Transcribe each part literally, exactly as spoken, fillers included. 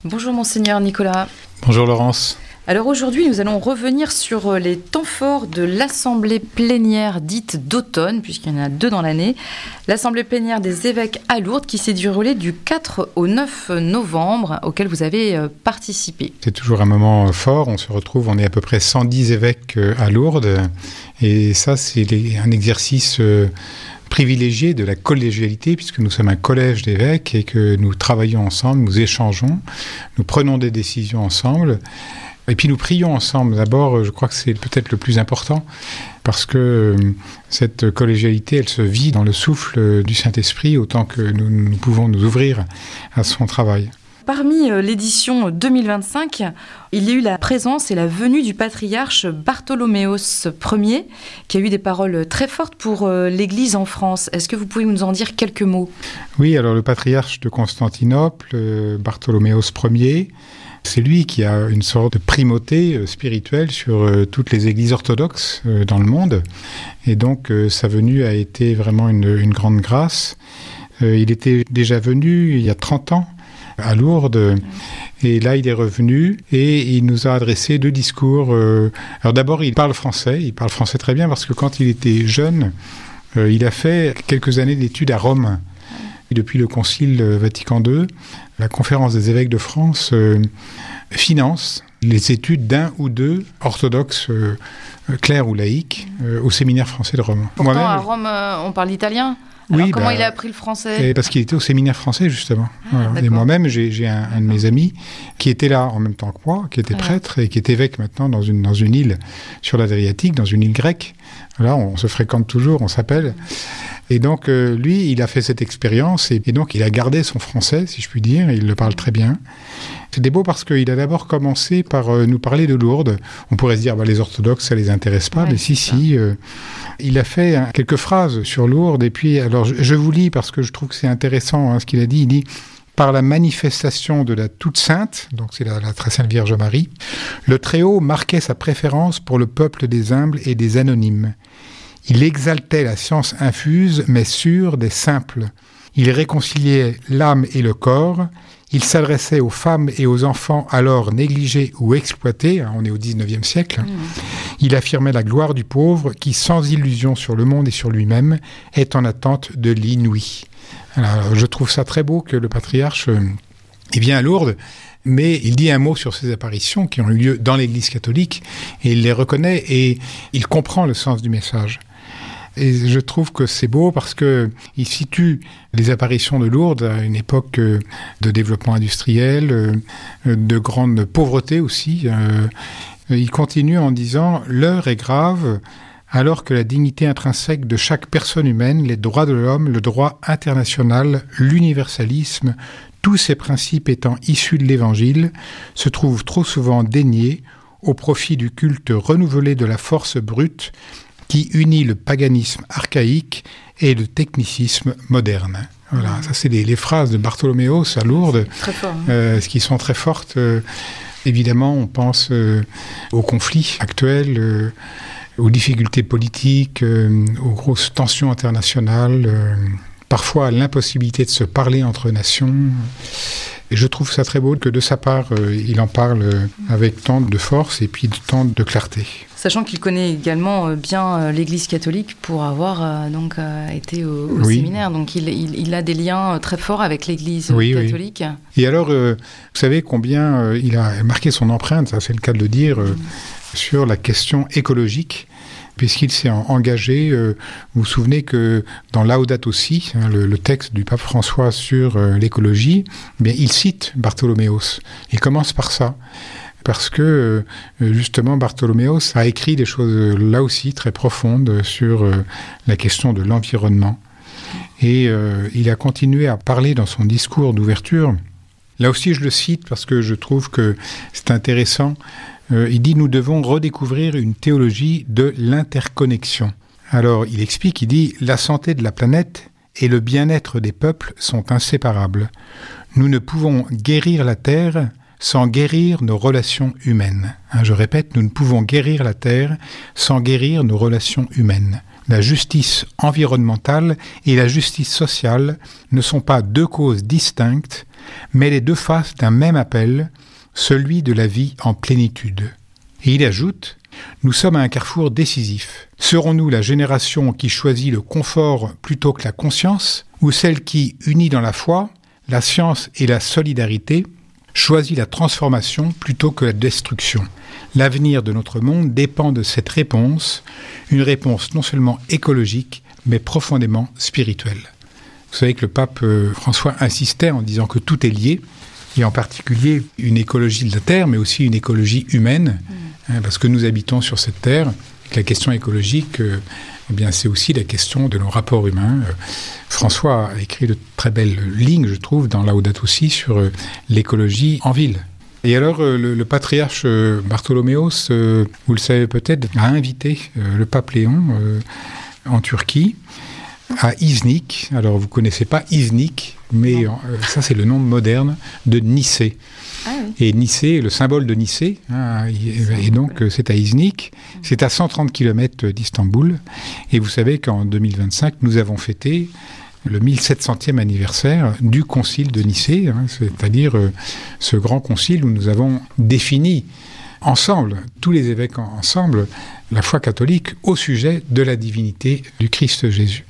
Bonjour Monseigneur Nicolas. Bonjour Laurence. Alors aujourd'hui, nous allons revenir sur les temps forts de l'Assemblée plénière dite d'automne, puisqu'il y en a deux dans l'année. L'Assemblée plénière des évêques à Lourdes qui s'est déroulée du quatre au neuf novembre, auquel vous avez participé. C'est toujours un moment fort, on se retrouve, on est à peu près cent dix évêques à Lourdes, et ça c'est un exercice privilégié de la collégialité, puisque nous sommes un collège d'évêques et que nous travaillons ensemble, nous échangeons, nous prenons des décisions ensemble. Et puis nous prions ensemble. D'abord, je crois que c'est peut-être le plus important, parce que cette collégialité, elle se vit dans le souffle du Saint-Esprit, autant que nous, nous pouvons nous ouvrir à son travail. Parmi l'édition deux mille vingt-cinq, il y a eu la présence et la venue du patriarche Bartholoméos Ier, qui a eu des paroles très fortes pour l'Église en France. Est-ce que vous pouvez nous en dire quelques mots ? Oui, alors le patriarche de Constantinople, Bartholoméos Ier, c'est lui qui a une sorte de primauté spirituelle sur toutes les églises orthodoxes dans le monde. Et donc, sa venue a été vraiment une, une grande grâce. Il était déjà venu il y a trente ans à Lourdes. Et là, il est revenu et il nous a adressé deux discours. Alors d'abord, il parle français. Il parle français très bien parce que quand il était jeune, il a fait quelques années d'études à Rome. Et depuis le Concile Vatican deux, la Conférence des évêques de France euh, finance les études d'un ou deux orthodoxes, euh, clercs ou laïcs, euh, au séminaire français de Rome. Pourtant, Moi-même, à Rome, euh, on parle italien. Alors, oui, comment bah, il a appris le français ? Parce qu'il était au séminaire français, justement. Ah, voilà. Et moi-même, j'ai, j'ai un, un de mes amis qui était là en même temps que moi, qui était ah. prêtre et qui est évêque maintenant dans une, dans une île sur l'Adriatique, dans une île grecque. Là, on se fréquente toujours, on s'appelle. Et donc, euh, lui, il a fait cette expérience et, et donc il a gardé son français, si je puis dire, et il le parle très bien. C'était beau parce qu'il a d'abord commencé par euh, nous parler de Lourdes. On pourrait se dire, bah, les orthodoxes, ça les intéresse pas, ouais, mais si, si. Euh, il a fait hein, quelques phrases sur Lourdes, et puis, alors, je, je vous lis parce que je trouve que c'est intéressant hein, ce qu'il a dit. Il dit, par la manifestation de la Toute Sainte, donc c'est la, la Très Sainte Vierge Marie, le Très-Haut marquait sa préférence pour le peuple des humbles et des anonymes. Il exaltait la science infuse, mais sûre des simples. Il réconciliait l'âme et le corps. Il s'adressait aux femmes et aux enfants alors négligés ou exploités. On est au dix-neuvième siècle. Mmh. Il affirmait la gloire du pauvre qui, sans illusion sur le monde et sur lui-même, est en attente de l'inouï. Alors, je trouve ça très beau que le patriarche euh, il vient à Lourdes, mais il dit un mot sur ces apparitions qui ont eu lieu dans l'Église catholique, et il les reconnaît et il comprend le sens du message. Et je trouve que c'est beau parce qu'il situe les apparitions de Lourdes à une époque de développement industriel, de grande pauvreté aussi. Il continue en disant « L'heure est grave ». Alors que la dignité intrinsèque de chaque personne humaine, les droits de l'homme, le droit international, l'universalisme, tous ces principes étant issus de l'Évangile, se trouvent trop souvent déniés au profit du culte renouvelé de la force brute qui unit le paganisme archaïque et le technicisme moderne. Voilà, ça c'est les, les phrases de Bartholoméos à Lourdes, très fort, hein. euh, qui sont très fortes. Euh, évidemment, on pense euh, aux conflits actuels, euh, aux difficultés politiques, euh, aux grosses tensions internationales, euh, parfois à l'impossibilité de se parler entre nations. Et je trouve ça très beau que de sa part, euh, il en parle euh, avec tant de force et puis de tant de clarté. Sachant qu'il connaît également euh, bien euh, l'Église catholique pour avoir euh, donc, euh, été au, au oui. séminaire. Donc il, il, il a des liens très forts avec l'Église oui, catholique. Oui. Et alors, euh, vous savez combien euh, il a marqué son empreinte, ça c'est le cas de le dire, euh, mmh. sur la question écologique, puisqu'il s'est engagé, euh, vous vous souvenez que dans Laudato Si, hein, le, le texte du pape François sur euh, l'écologie, eh bien, il cite Bartholoméos. Il commence par ça, parce que euh, justement Bartholoméos a écrit des choses euh, là aussi très profondes sur euh, la question de l'environnement. Et euh, il a continué à parler dans son discours d'ouverture. Là aussi, je le cite parce que je trouve que c'est intéressant. Euh, il dit « Nous devons redécouvrir une théologie de l'interconnexion ». Alors, il explique, il dit « La santé de la planète et le bien-être des peuples sont inséparables. Nous ne pouvons guérir la Terre sans guérir nos relations humaines. » Hein, je répète, nous ne pouvons guérir la Terre sans guérir nos relations humaines. La justice environnementale et la justice sociale ne sont pas deux causes distinctes, mais les deux faces d'un même appel, celui de la vie en plénitude. Et il ajoute « Nous sommes à un carrefour décisif. Serons-nous la génération qui choisit le confort plutôt que la conscience, ou celle qui, unie dans la foi, la science et la solidarité, choisit la transformation plutôt que la destruction ? L'avenir de notre monde dépend de cette réponse, une réponse non seulement écologique, mais profondément spirituelle. » Vous savez que le pape François insistait en disant que tout est lié, et en particulier une écologie de la Terre, mais aussi une écologie humaine, mmh. hein, parce que nous habitons sur cette Terre. La question écologique, euh, eh bien, c'est aussi la question de nos rapports humains. Euh, François a écrit de très belles lignes, je trouve, dans Laudato Si, sur euh, l'écologie en ville. Et alors, euh, le, le patriarche euh, Bartholoméos, euh, vous le savez peut-être, a invité euh, le pape Léon euh, en Turquie, à Iznik. Alors, vous ne connaissez pas Iznik, mais euh, ça, c'est le nom moderne de Nicée. Ah oui. Et Nicée, le symbole de Nicée, hein, et, et donc c'est à Iznik, c'est à cent trente kilomètres d'Istanbul. Et vous savez qu'en deux mille vingt-cinq, nous avons fêté le mille sept centième anniversaire du concile de Nicée, hein, c'est-à-dire euh, ce grand concile où nous avons défini ensemble, tous les évêques ensemble, la foi catholique au sujet de la divinité du Christ Jésus.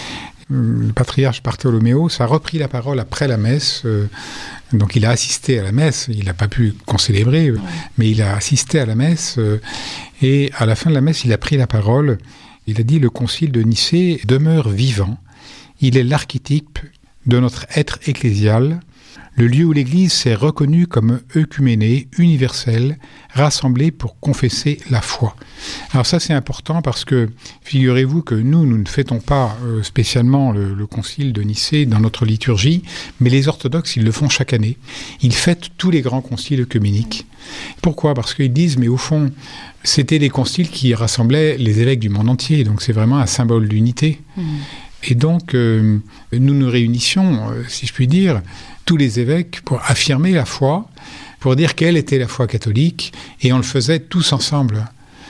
Le patriarche Bartholoméos a repris la parole après la messe, euh, donc il a assisté à la messe, il n'a pas pu concélébrer, euh, mais il a assisté à la messe, euh, et à la fin de la messe, il a pris la parole, il a dit « Le concile de Nicée demeure vivant, il est l'archétype de notre être ecclésial, le lieu où l'Église s'est reconnue comme œcuménée, universelle, rassemblée pour confesser la foi. » Alors ça, c'est important parce que, figurez-vous que nous, nous ne fêtons pas euh, spécialement le, le concile de Nicée dans notre liturgie, mais les orthodoxes, ils le font chaque année. Ils fêtent tous les grands conciles œcuméniques. Pourquoi ? Parce qu'ils disent, mais au fond, c'était des conciles qui rassemblaient les évêques du monde entier, donc c'est vraiment un symbole d'unité. Mmh. Et donc, euh, nous nous réunissions, euh, si je puis dire, tous les évêques pour affirmer la foi, pour dire quelle était la foi catholique, et on le faisait tous ensemble.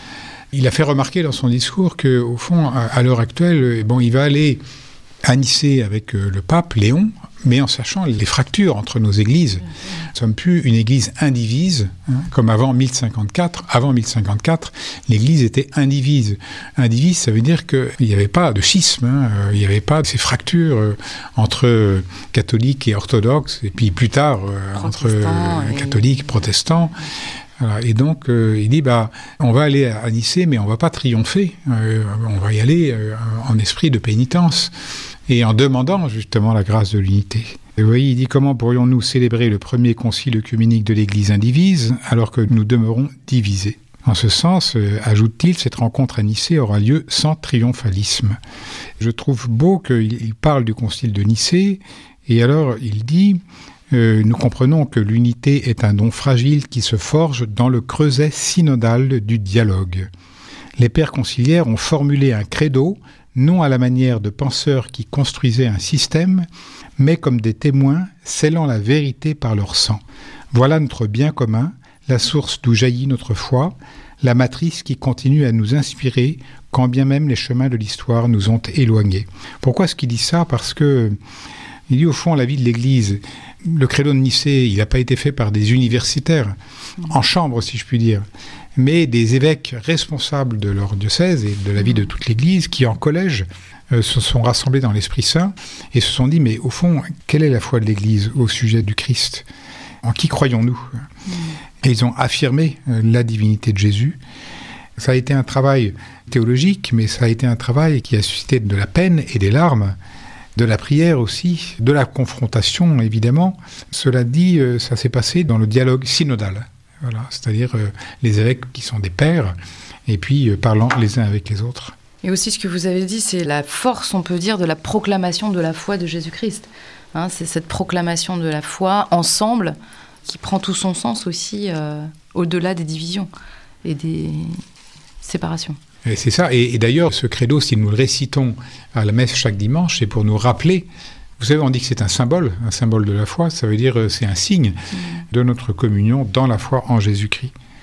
Il a fait remarquer dans son discours qu'au fond, à, à l'heure actuelle, bon, il va aller à Nicée avec euh, le pape Léon, mais en sachant les fractures entre nos églises. Nous ne sommes plus une église indivise, hein, comme avant mille cinquante-quatre. Avant mille cinquante-quatre, l'église était indivise. Indivise, ça veut dire qu'il n'y avait pas de schisme, hein, euh, il n'y avait pas de ces fractures euh, entre euh, catholiques et orthodoxes, et puis plus tard, euh, entre euh, catholiques et protestants. Voilà. Et donc, euh, il dit, bah, on va aller à Nicée, mais on ne va pas triompher. Euh, on va y aller euh, en esprit de pénitence et en demandant justement la grâce de l'unité. Et vous voyez, il dit, comment pourrions-nous célébrer le premier concile œcuménique de l'Église indivise alors que nous demeurons divisés ? En ce sens, euh, ajoute-t-il, cette rencontre à Nicée aura lieu sans triomphalisme. Je trouve beau qu'il parle du concile de Nicée, et alors il dit... Euh, nous comprenons que l'unité est un don fragile qui se forge dans le creuset synodal du dialogue. Les pères conciliaires ont formulé un credo, non à la manière de penseurs qui construisaient un système, mais comme des témoins scellant la vérité par leur sang. Voilà notre bien commun, la source d'où jaillit notre foi, la matrice qui continue à nous inspirer, quand bien même les chemins de l'histoire nous ont éloignés. Pourquoi est-ce qu'il dit ça ? Parce que il dit au fond la vie de l'Église. Le credo de Nicée, il n'a pas été fait par des universitaires, en chambre si je puis dire, mais des évêques responsables de leur diocèse et de la vie de toute l'Église qui en collège euh, se sont rassemblés dans l'Esprit Saint et se sont dit, mais au fond, quelle est la foi de l'Église au sujet du Christ ? En qui croyons-nous ? Et ils ont affirmé euh, la divinité de Jésus. Ça a été un travail théologique, mais ça a été un travail qui a suscité de la peine et des larmes, de la prière aussi, de la confrontation évidemment. Cela dit, euh, ça s'est passé dans le dialogue synodal, voilà, c'est-à-dire euh, les évêques qui sont des pères, et puis euh, parlant les uns avec les autres. Et aussi ce que vous avez dit, c'est la force, on peut dire, de la proclamation de la foi de Jésus-Christ. Hein, c'est cette proclamation de la foi ensemble qui prend tout son sens aussi euh, au-delà des divisions et des séparations. Et c'est ça, et, et d'ailleurs, ce credo, si nous le récitons à la messe chaque dimanche, c'est pour nous rappeler, vous savez, on dit que c'est un symbole, un symbole de la foi, ça veut dire c'est un signe mmh. de notre communion dans la foi en Jésus-Christ.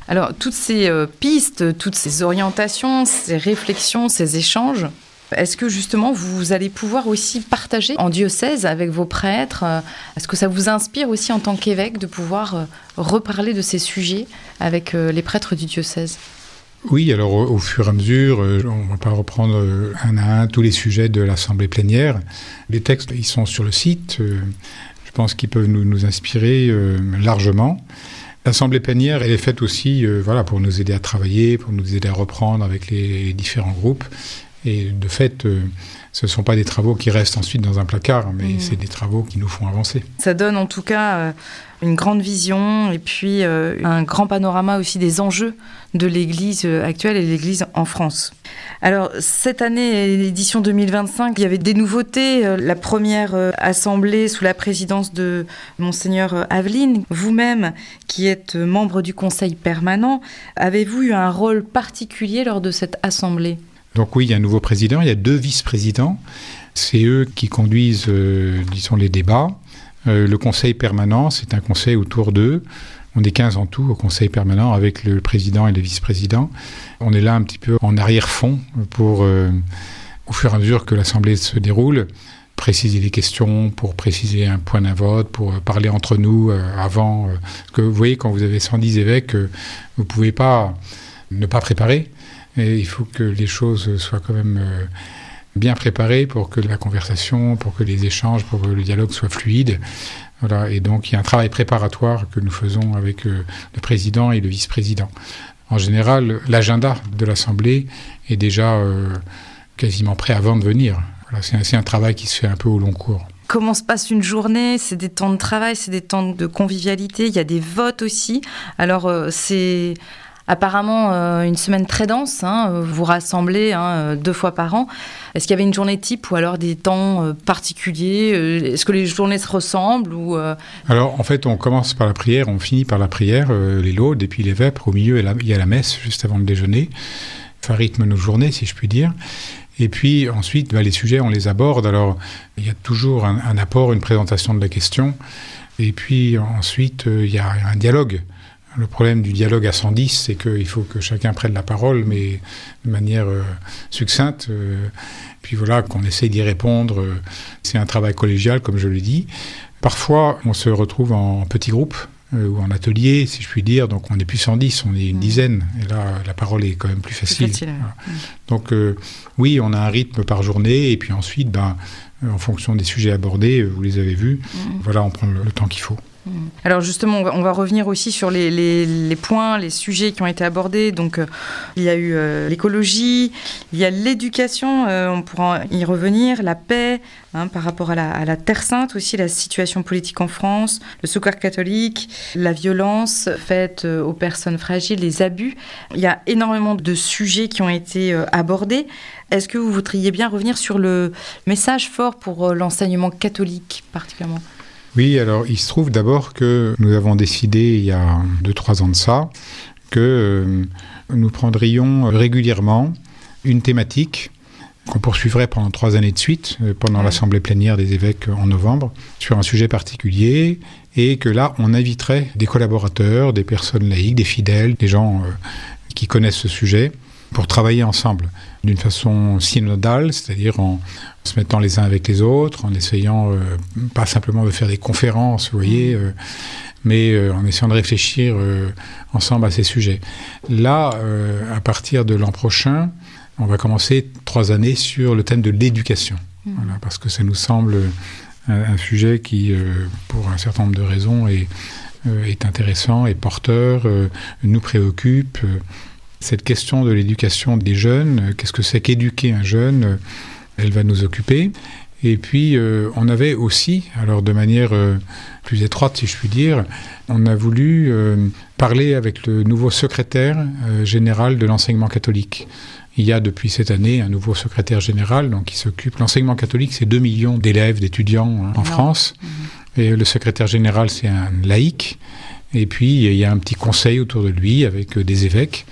Alors, toutes ces euh, pistes, toutes ces orientations, ces réflexions, ces échanges, est-ce que justement vous allez pouvoir aussi partager en diocèse avec vos prêtres? Est-ce que ça vous inspire aussi en tant qu'évêque de pouvoir reparler de ces sujets avec les prêtres du diocèse? Oui, alors au, au fur et à mesure, euh, on ne va pas reprendre euh, un à un tous les sujets de l'Assemblée plénière. Les textes, ils sont sur le site. Euh, je pense qu'ils peuvent nous, nous inspirer euh, largement. L'Assemblée plénière, elle est faite aussi euh, voilà, pour nous aider à travailler, pour nous aider à reprendre avec les, les différents groupes. Et de fait, euh, ce ne sont pas des travaux qui restent ensuite dans un placard, mais mmh. c'est des travaux qui nous font avancer. Ça donne en tout cas euh, une grande vision et puis euh, un grand panorama aussi des enjeux de l'Église actuelle et de l'Église en France. Alors, cette année, l'édition deux mille vingt-cinq, il y avait des nouveautés. La première euh, assemblée sous la présidence de Monseigneur Aveline. Vous-même, qui êtes membre du Conseil permanent, avez-vous eu un rôle particulier lors de cette assemblée ? Donc oui, il y a un nouveau président, il y a deux vice-présidents. C'est eux qui conduisent, euh, disons, les débats. Euh, le conseil permanent, c'est un conseil autour d'eux. On est quinze en tout au conseil permanent avec le président et le vice-président. On est là un petit peu en arrière-fond pour, euh, au fur et à mesure que l'assemblée se déroule, préciser les questions, pour préciser un point d'un vote, pour parler entre nous euh, avant. Euh, parce que vous voyez, quand vous avez cent dix évêques, euh, vous ne pouvez pas ne pas préparer. Et il faut que les choses soient quand même euh, bien préparées pour que la conversation, pour que les échanges, pour que le dialogue soit fluide. Voilà. Et donc, il y a un travail préparatoire que nous faisons avec euh, le président et le vice-président. En général, l'agenda de l'Assemblée est déjà euh, quasiment prêt avant de venir. Voilà. C'est, un, c'est un travail qui se fait un peu au long cours. Comment se passe une journée? C'est des temps de travail, c'est des temps de convivialité. Il y a des votes aussi. Alors, euh, c'est... Apparemment, euh, une semaine très dense, hein, vous rassemblez hein, deux fois par an. Est-ce qu'il y avait une journée type ou alors des temps euh, particuliers? Est-ce que les journées se ressemblent ou euh... Alors, en fait, on commence par la prière, on finit par la prière, euh, les laudes, et puis les vêpres. Au milieu, il y a la messe, juste avant le déjeuner. Ça rythme nos journées, si je puis dire. Et puis, ensuite, bah, les sujets, on les aborde. Alors, il y a toujours un, un apport, une présentation de la question. Et puis, ensuite, euh, il y a un dialogue. Le problème du dialogue à cent dix, c'est qu'il faut que chacun prenne la parole, mais de manière euh, succincte. Euh, puis voilà, qu'on essaye d'y répondre. Euh, c'est un travail collégial, comme je l'ai dit. Parfois, on se retrouve en petits groupes euh, ou en atelier, si je puis dire. Donc, on n'est plus cent dix, on est une mmh. dizaine. Et là, la parole est quand même plus facile. Plus facile voilà. mmh. Donc, euh, oui, on a un rythme par journée. Et puis ensuite, ben, en fonction des sujets abordés, vous les avez vus, mmh. voilà, on prend le, le temps qu'il faut. Alors justement, on va, on va revenir aussi sur les, les, les points, les sujets qui ont été abordés. Donc, euh, il y a eu euh, l'écologie, il y a l'éducation, euh, on pourra y revenir, la paix, hein, par rapport à la, à la Terre Sainte aussi, la situation politique en France, le secours catholique, la violence faite euh, aux personnes fragiles, les abus. Il y a énormément de sujets qui ont été euh, abordés. Est-ce que vous voudriez bien revenir sur le message fort pour euh, l'enseignement catholique particulièrement ? Oui, alors il se trouve d'abord que nous avons décidé il y a deux trois ans de ça que euh, nous prendrions régulièrement une thématique qu'on poursuivrait pendant trois années de suite, euh, pendant l'Assemblée plénière des évêques en novembre, sur un sujet particulier, et que là on inviterait des collaborateurs, des personnes laïques, des fidèles, des gens euh, qui connaissent ce sujet, pour travailler ensemble d'une façon synodale, c'est-à-dire en se mettant les uns avec les autres, en essayant euh, pas simplement de faire des conférences, vous voyez, euh, mais euh, en essayant de réfléchir euh, ensemble à ces sujets. Là, euh, à partir de l'an prochain, on va commencer trois années sur le thème de l'éducation, mmh. voilà, parce que ça nous semble un, un sujet qui, euh, pour un certain nombre de raisons, est, euh, est intéressant, est porteur, euh, nous préoccupe. Euh, Cette question de l'éducation des jeunes, qu'est-ce que c'est qu'éduquer un jeune, elle va nous occuper. Et puis, euh, on avait aussi, alors de manière euh, plus étroite, si je puis dire, on a voulu euh, parler avec le nouveau secrétaire euh, général de l'enseignement catholique. Il y a depuis cette année un nouveau secrétaire général donc, qui s'occupe. L'enseignement catholique, c'est deux millions d'élèves, d'étudiants hein, en non. France. Mmh. Et le secrétaire général, c'est un laïc. Et puis, il y a un petit conseil autour de lui avec euh, des évêques.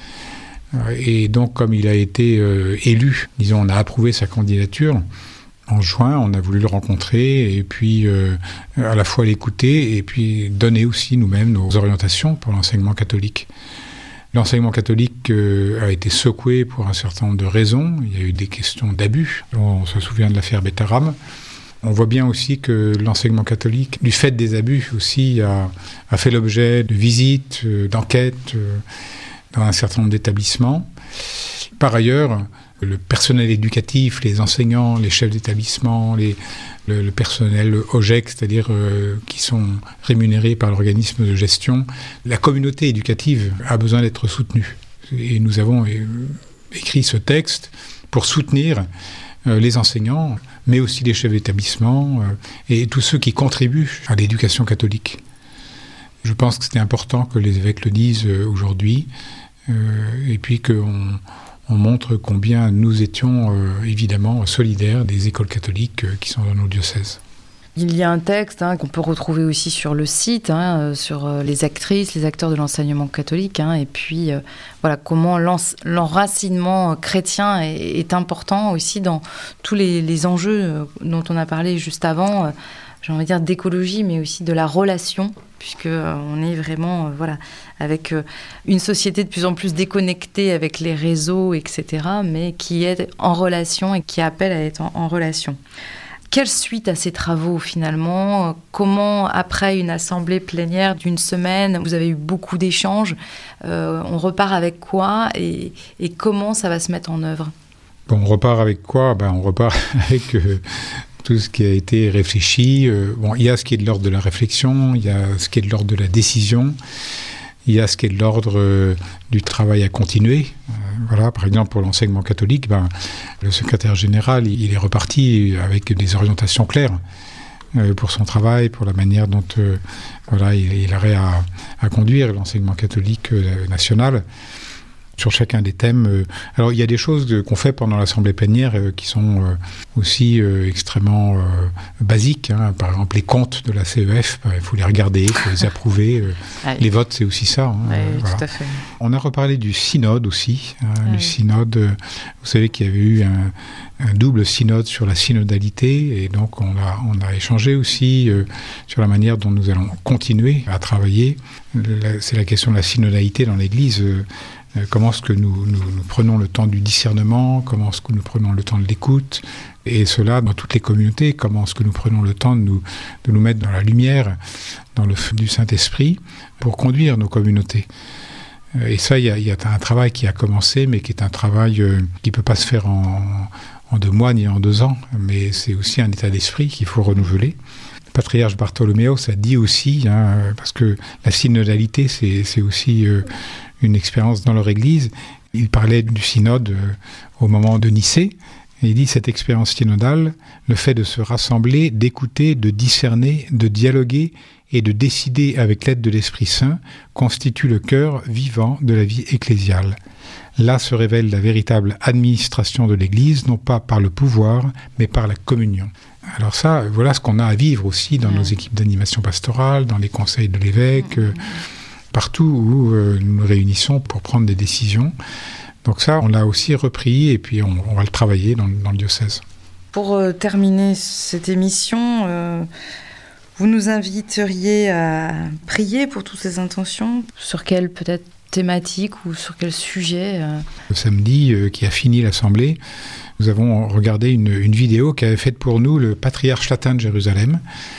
Et donc, comme il a été euh, élu, disons, on a approuvé sa candidature, en juin, on a voulu le rencontrer et puis euh, à la fois l'écouter et puis donner aussi nous-mêmes nos orientations pour l'enseignement catholique. L'enseignement catholique euh, a été secoué pour un certain nombre de raisons. Il y a eu des questions d'abus. On se souvient de l'affaire Betaram. On voit bien aussi que l'enseignement catholique, du fait des abus aussi, a, a fait l'objet de visites, euh, d'enquêtes euh, dans un certain nombre d'établissements. Par ailleurs, le personnel éducatif, les enseignants, les chefs d'établissement, les, le, le personnel O G E C, c'est-à-dire euh, qui sont rémunérés par l'organisme de gestion, la communauté éducative a besoin d'être soutenue. Et nous avons é- écrit ce texte pour soutenir euh, les enseignants, mais aussi les chefs d'établissement euh, et tous ceux qui contribuent à l'éducation catholique. Je pense que c'était important que les évêques le disent euh, aujourd'hui, euh, et puis qu'on on montre combien nous étions euh, évidemment solidaires des écoles catholiques euh, qui sont dans nos diocèses. Il y a un texte hein, qu'on peut retrouver aussi sur le site, hein, euh, sur euh, les actrices, les acteurs de l'enseignement catholique, hein, et puis euh, voilà comment l'enracinement chrétien est, est important aussi dans tous les, les enjeux euh, dont on a parlé juste avant, euh, j'ai envie de dire d'écologie, mais aussi de la relation, puisque euh, on est vraiment euh, voilà avec euh, une société de plus en plus déconnectée avec les réseaux, et cetera, mais qui est en relation et qui appelle à être en, en relation. Quelle suite à ces travaux finalement ? Comment, après une assemblée plénière d'une semaine, vous avez eu beaucoup d'échanges, euh, on repart avec quoi et, et comment ça va se mettre en œuvre ? Bon, on repart avec quoi ? Ben, on repart avec euh, tout ce qui a été réfléchi. Euh, bon, il y a ce qui est de l'ordre de la réflexion, il y a ce qui est de l'ordre de la décision, il y a ce qui est de l'ordre euh, du travail à continuer. Euh, voilà, par exemple, pour l'enseignement catholique, ben, le secrétaire général, il, il est reparti avec des orientations claires euh, pour son travail, pour la manière dont euh, voilà, il, il aurait à, à conduire l'enseignement catholique euh, national sur chacun des thèmes. Euh, alors, il y a des choses de, qu'on fait pendant l'assemblée plénière euh, qui sont euh, aussi euh, extrêmement euh, basiques. Hein. Par exemple, les comptes de la C E F, bah, il faut les regarder, il faut les approuver. Euh, ouais. Les votes, c'est aussi ça. Hein, ouais, euh, tout voilà. à fait. On a reparlé du synode aussi. Hein, ouais. Du synode, euh, vous savez qu'il y avait eu un, un double synode sur la synodalité, et donc on a, on a échangé aussi euh, sur la manière dont nous allons continuer à travailler. La, c'est la question de la synodalité dans l'Église. Euh, Comment est-ce que nous, nous, nous prenons le temps du discernement, comment est-ce que nous prenons le temps de l'écoute, et cela dans toutes les communautés, comment est-ce que nous prenons le temps de nous, de nous mettre dans la lumière, dans le feu du Saint-Esprit, pour conduire nos communautés. Et ça, il y a, il y a un travail qui a commencé, mais qui est un travail euh, qui ne peut pas se faire en, en deux mois ni en deux ans, mais c'est aussi un état d'esprit qu'il faut renouveler. Le patriarche Bartholoméos a dit aussi, hein, parce que la synodalité, c'est, c'est aussi... Euh, une expérience dans leur église. Il parlait du synode euh, au moment de Nicée. Et il dit, cette expérience synodale, le fait de se rassembler, d'écouter, de discerner, de dialoguer et de décider avec l'aide de l'Esprit Saint, constitue le cœur vivant de la vie ecclésiale. Là se révèle la véritable administration de l'Église, non pas par le pouvoir, mais par la communion. Alors ça, voilà ce qu'on a à vivre aussi dans mmh. nos équipes d'animation pastorale, dans les conseils de l'évêque, mmh. euh, partout où euh, nous nous réunissons pour prendre des décisions. Donc ça, on l'a aussi repris et puis on, on va le travailler dans, dans le diocèse. Pour euh, terminer cette émission, euh, vous nous inviteriez à prier pour toutes ces intentions ? Sur quelle peut-être thématique ou sur quel sujet euh... Le samedi euh, qui a fini l'Assemblée, nous avons regardé une, une vidéo qu'avait faite pour nous le patriarche latin de Jérusalem.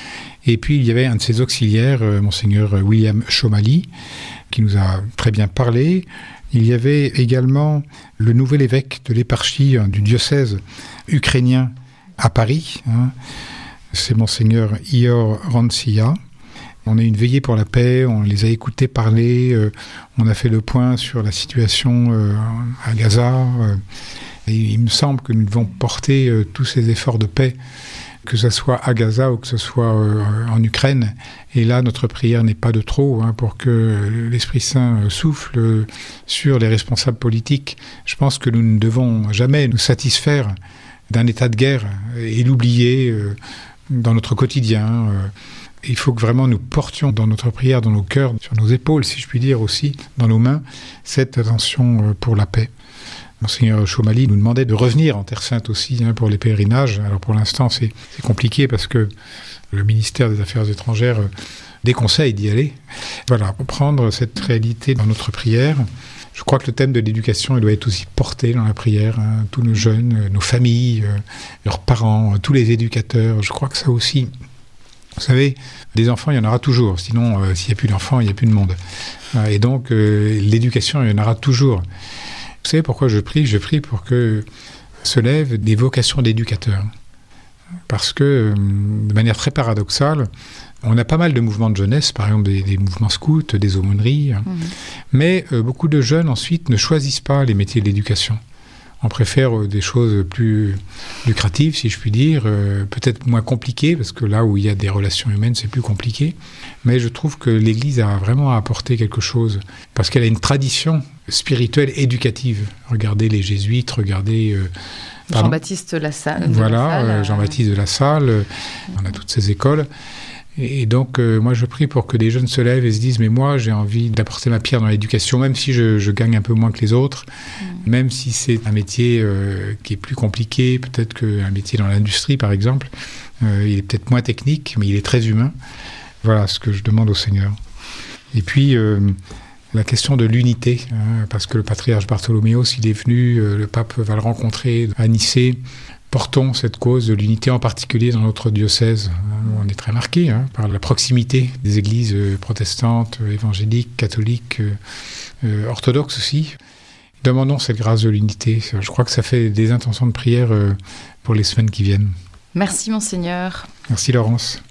Et puis, il y avait un de ses auxiliaires, euh, Monseigneur William Chomali, qui nous a très bien parlé. Il y avait également le nouvel évêque de l'éparchie hein, du diocèse ukrainien à Paris. Hein. C'est Monseigneur Ior Rancia. On a eu une veillée pour la paix, on les a écoutés parler, euh, on a fait le point sur la situation euh, à Gaza. Euh, et il me semble que nous devons porter euh, tous ces efforts de paix, que ce soit à Gaza ou que ce soit euh, en Ukraine. Et là, notre prière n'est pas de trop hein, pour que l'Esprit Saint souffle sur les responsables politiques. Je pense que nous ne devons jamais nous satisfaire d'un état de guerre et l'oublier euh, dans notre quotidien. Euh, il faut que vraiment nous portions dans notre prière, dans nos cœurs, sur nos épaules, si je puis dire aussi, dans nos mains, cette attention pour la paix. Monseigneur Chomali nous demandait de revenir en Terre Sainte aussi hein, pour les pèlerinages. Alors pour l'instant, c'est, c'est compliqué parce que le ministère des Affaires étrangères déconseille d'y aller. Voilà, pour prendre cette réalité dans notre prière Je crois que le thème de l'éducation, il doit être aussi porté dans la prière. Hein, tous nos jeunes, nos familles, euh, leurs parents, tous les éducateurs. Je crois que ça aussi... Vous savez, des enfants, il y en aura toujours. Sinon, euh, s'il n'y a plus d'enfants, il n'y a plus de monde. Euh, et donc, euh, l'éducation, il y en aura toujours. Vous savez pourquoi je prie ? Je prie pour que se lèvent des vocations d'éducateurs. Parce que, de manière très paradoxale, on a pas mal de mouvements de jeunesse, par exemple des, des mouvements scouts, des aumôneries, mmh. mais euh, beaucoup de jeunes, ensuite, ne choisissent pas les métiers de l'éducation. On préfère euh, des choses plus lucratives, si je puis dire, euh, peut-être moins compliquées, parce que là où il y a des relations humaines, c'est plus compliqué. Mais je trouve que l'Église a vraiment apporté quelque chose, parce qu'elle a une tradition spirituelle éducative. Regardez les jésuites, regardez... Euh, Jean-Baptiste de la Salle. Voilà, euh, Jean-Baptiste de la Salle, euh, on a toutes ces écoles. Et donc, euh, moi, je prie pour que les jeunes se lèvent et se disent « Mais moi, j'ai envie d'apporter ma pierre dans l'éducation, même si je, je gagne un peu moins que les autres, mmh. même si c'est un métier euh, qui est plus compliqué, peut-être qu'un métier dans l'industrie, par exemple. Euh, il est peut-être moins technique, mais il est très humain. » Voilà ce que je demande au Seigneur. Et puis, euh, la question de l'unité, hein, parce que le patriarche Bartholoméos, il est venu, euh, le pape va le rencontrer à Nicée. Portons cette cause de l'unité, en particulier dans notre diocèse, où on est très marqué hein, par la proximité des églises protestantes, évangéliques, catholiques, euh, orthodoxes aussi. Demandons cette grâce de l'unité. Je crois que ça fait des intentions de prière pour les semaines qui viennent. Merci, Monseigneur. Merci, Laurence.